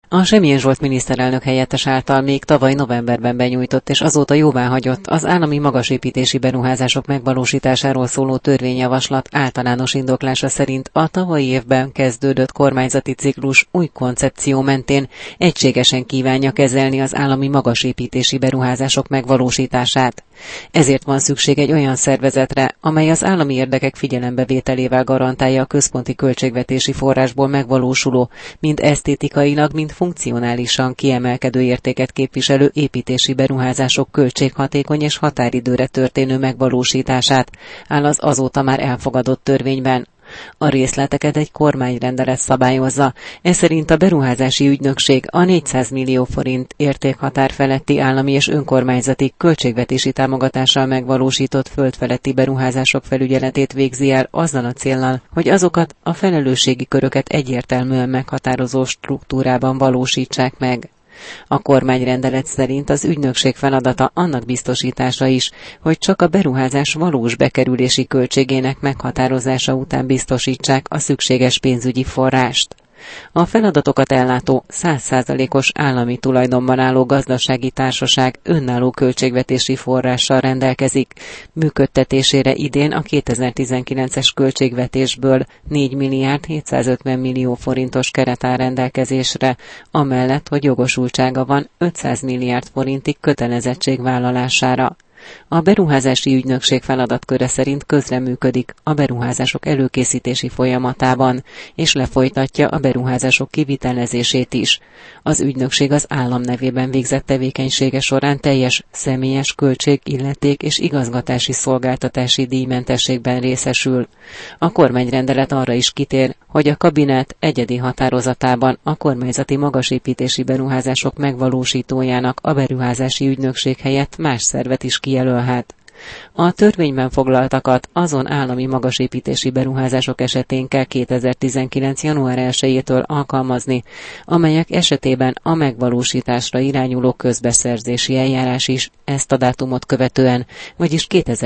A Semjén Zsolt miniszterelnök helyettes által még tavaly novemberben benyújtott és azóta jóváhagyott az állami magasépítési beruházások megvalósításáról szóló törvényjavaslat általános indoklása szerint a tavalyi évben kezdődött kormányzati ciklus új koncepció mentén egységesen kívánja kezelni az állami magasépítési beruházások megvalósítását. Ezért van szükség egy olyan szervezetre, amely az állami érdekek figyelembevételével garantálja a központi költségvetési forrásból megvalósuló, mind esztétikailag, mind funkcionálisan kiemelkedő értéket képviselő építési beruházások költséghatékony és határidőre történő megvalósítását, áll az azóta már elfogadott törvényben. A részleteket egy kormányrendelet szabályozza, ez szerint a beruházási ügynökség a 400 millió forint értékhatár feletti állami és önkormányzati költségvetési támogatással megvalósított földfeletti beruházások felügyeletét végzi el azzal a céllal, hogy azokat a felelősségi köröket egyértelműen meghatározó struktúrában valósítsák meg. A kormányrendelet szerint az ügynökség feladata annak biztosítása is, hogy csak a beruházás valós bekerülési költségének meghatározása után biztosítsák a szükséges pénzügyi forrást. A feladatokat ellátó 100%-os állami tulajdonban álló gazdasági társaság önálló költségvetési forrással rendelkezik. Működtetésére idén a 2019-es költségvetésből 4 milliárd 750 millió forintos keret áll rendelkezésre, amellett, hogy jogosultsága van 500 milliárd forintig kötelezettség vállalására. A beruházási ügynökség feladatköre szerint közreműködik a beruházások előkészítési folyamatában, és lefolytatja a beruházások kivitelezését is. Az ügynökség az állam nevében végzett tevékenysége során teljes személyes költség, illeték és igazgatási szolgáltatási díjmentességben részesül. A kormányrendelet arra is kitér, hogy a kabinet egyedi határozatában a kormányzati magasépítési beruházások megvalósítójának a beruházási ügynökség helyett más szervet is kijelölhet. A törvényben foglaltakat azon állami magasépítési beruházások esetén kell 2019. január 1-től alkalmazni, amelyek esetében a megvalósításra irányuló közbeszerzési eljárás is ezt a dátumot követően, vagyis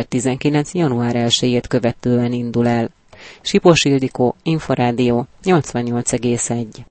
2019. január 1-ét követően indul el. Sipos Ildikó, Inforádió 88,1.